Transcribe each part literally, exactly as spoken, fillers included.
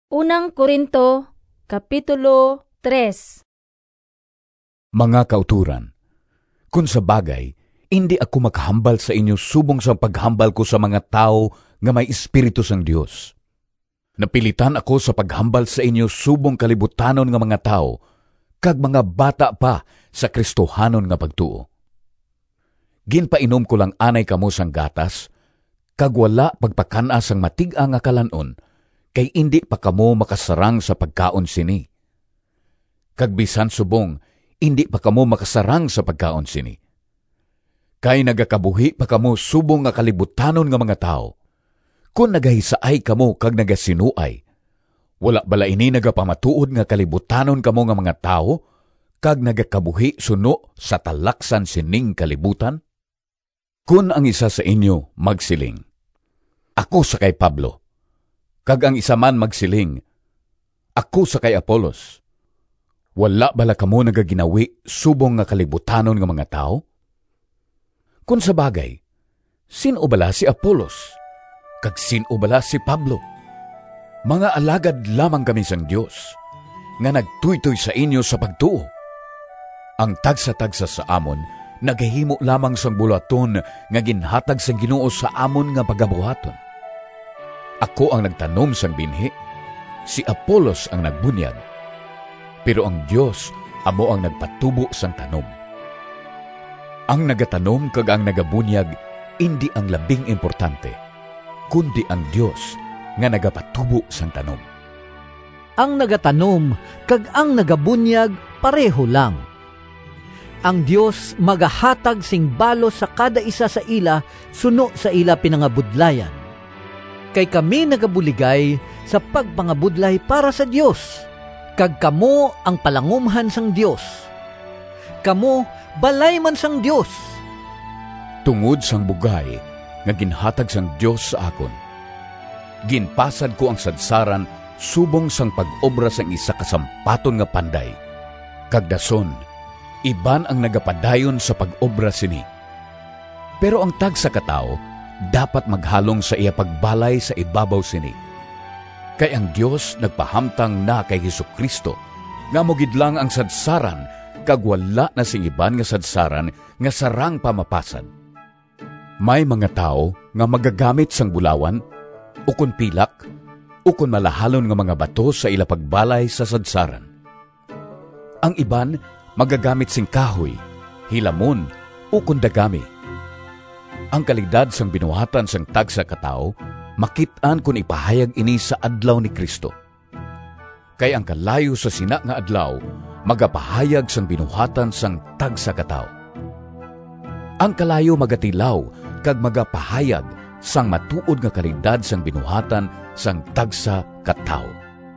Unang Korinto, Kapitulo tres. Mga kauturan, kung sa bagay, hindi ako makahambal sa inyo subong sa paghambal ko sa mga tao nga may espiritu sang Dios. Napilitan ako sa paghambal sa inyo subong kalibutanon nga mga tao, kag mga bata pa sa Kristohanon nga pagtuo. Ginpainom ko lang anay kamo sang gatas, kag wala pagpakana sang matig-a nga kalanon, kay indi pa kamo makasarang sa pagkaon sini. Kag bisan subong, indi pa kamo makasarang sa pagkaon sini. Kay nagakabuhi pa kamo subong nga kalibutanon nga mga tao. Kung nagahisaay kamo kag nagasinuay, wala bala ini nagapamatuod nga kalibutanon kamo nga mga tao, kag nagakabuhi suno sa talaksan sining kalibutan? Kung ang isa sa inyo magsiling, ako sa kay Pablo, kag ang isa man magsiling, ako sa kay Apolos, wala bala kamo nagaginawi subong nga kalibutanon nga mga tao? Kung sa bagay, sino bala si Apolos, kag sino bala si Pablo? Mga alagad lamang kami sang Dios, nga nagtuytoy sa inyo sa pagtuo. Ang tagsa-tagsa sa amon, nagahimo lamang sang bulaton nga ginhatag sang Ginoo sa amon nga pagabuhaton. Ako ang nagtanom sang binhi, si Apolos ang nagbunyag, pero ang Dios amo ang nagpatubo sang tanom. Ang nagatanom kag ang nagabunyag, hindi ang labing importante, kundi ang Dios nga nagapatubo sang tanom. Ang nagatanom kag ang nagabunyag pareho lang. Ang Dios magahatag sing balo sa kada isa sa ila suno sa ila pinangabudlayan. Kay kami nagabuligay sa pagpangabudlay para sa Dios, kag kamo ang palangumhan sang Dios. Kamo balay man sang Dios. Tungod sang bugay nga ginhatag sang Dios sa akon, ginpasad ko ang sadsaran subong sang pag-obra sang isa kasampaton nga panday, kag dason iban ang nagapadayon sa pag-obra sini. Pero ang tag sa katao, dapat maghalong sa iya pagbalay sa ibabaw sini. Kay ang Dios nagpahamtang na kay Hesukristo, nga mugid lang ang sadsaran, kag wala na sing iban nga sadsaran nga sarang pamapasad. May mga tao nga magagamit sang bulawan, ukon pilak, ukon malahalon nga mga bato sa ila pagbalay sa sadsaran. Ang iban magagamit sing kahoy, hilamon, ukon dagami. Ang kalidad sang binuhatan sang tagsa katao, makit-an kung ipahayag ini sa adlaw ni Kristo. Kay ang kalayo sa sina nga adlaw, magapahayag sang binuhatan sang tagsa katao. Ang kalayo magatilaw, kag magapahayag sang matuod nga kalidad sang binuhatan sang tagsa katao.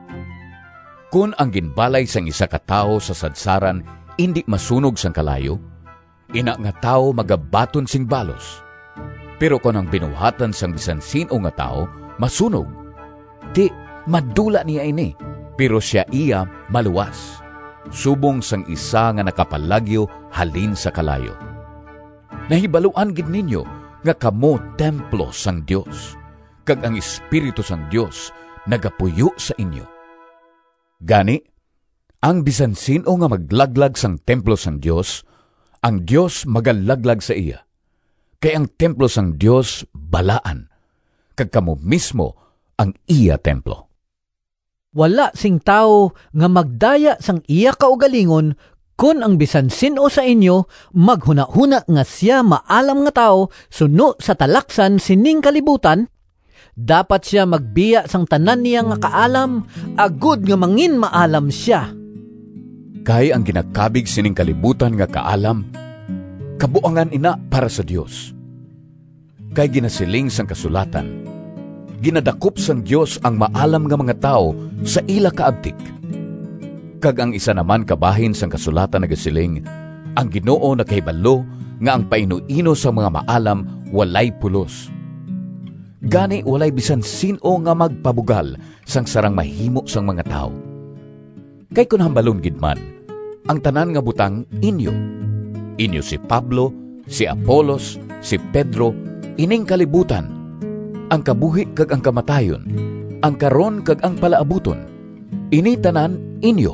Kung ang ginbalay sang isa katao sa sadsaran hindi masunog sang kalayo, ina nga tao magabaton sing balos. Pero kung ang binuhatan sang bisan sino nga tao masunog, di madula niya ini, pero siya iya maluwas, subong sang isa nga nakapalagyo halin sa kalayo. Nahibaluan gid ninyo nga kamo templo sang Dios, kag ang Espiritu sang Dios nagapuyo sa inyo. Gani, ang bisan sino nga maglaglag sang templo sang Dios, ang Dios magalaglag sa iya. Kay ang templo sang Dios balaan, kag kamo mismo ang iya templo. Wala sing tao nga magdaya sang iya kaugalingon kun ang bisan sino sa inyo maghuna-huna nga siya maalam nga tao suno sa talaksan sining kalibutan. Dapat siya magbiya sang tanan niya nga kaalam, agud nga mangin maalam siya. Kay ang ginakabig sining kalibutan nga kaalam, kabuangan ina para sa Dios. Kay ginasiling sang kasulatan, ginadakop sang Dios ang maalam nga mga tao sa ila kaabtik. Kag ang isa naman kabahin sang kasulatan nagasiling, ang Ginoo nakahibalo nga ang painuino sa mga maalam walay pulos. Gani walay bisan sino nga magpabugal sang sarang mahimo sang mga tao. Kay kun hambalon gid man, ang tanan nga butang inyo. Inyo si Pablo, si Apolos, si Pedro, ining kalibutan, ang kabuhi kag ang kamatayon, ang karon kag ang palaabuton, ini tanan inyo.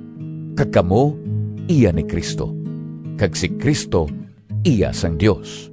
Kag kamo iya ni Kristo, kag si Kristo iya sang Dios.